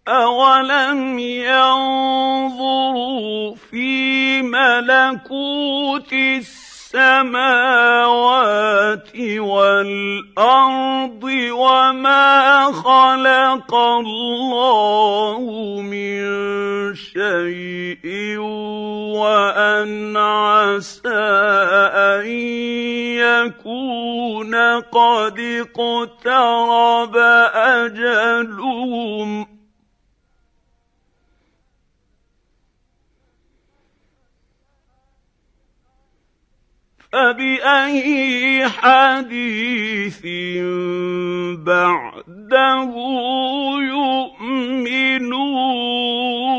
أَوَلَمْ يَنظُرُوا فِي مَلَكُوتِ السَّمَاوَاتِ وَالْأَرْضِ وَمَا خَلَقَ اللَّهُ مِن شَيْءٍ وَأَنْ عَسَىٰ أَن يَكُونَ قَدِ اقْتَرَبَ أَجَلُهُمْ ۖ فَبِأَيِّ حَدِيثٍ بَعْدَهُ يُؤْمِنُونَ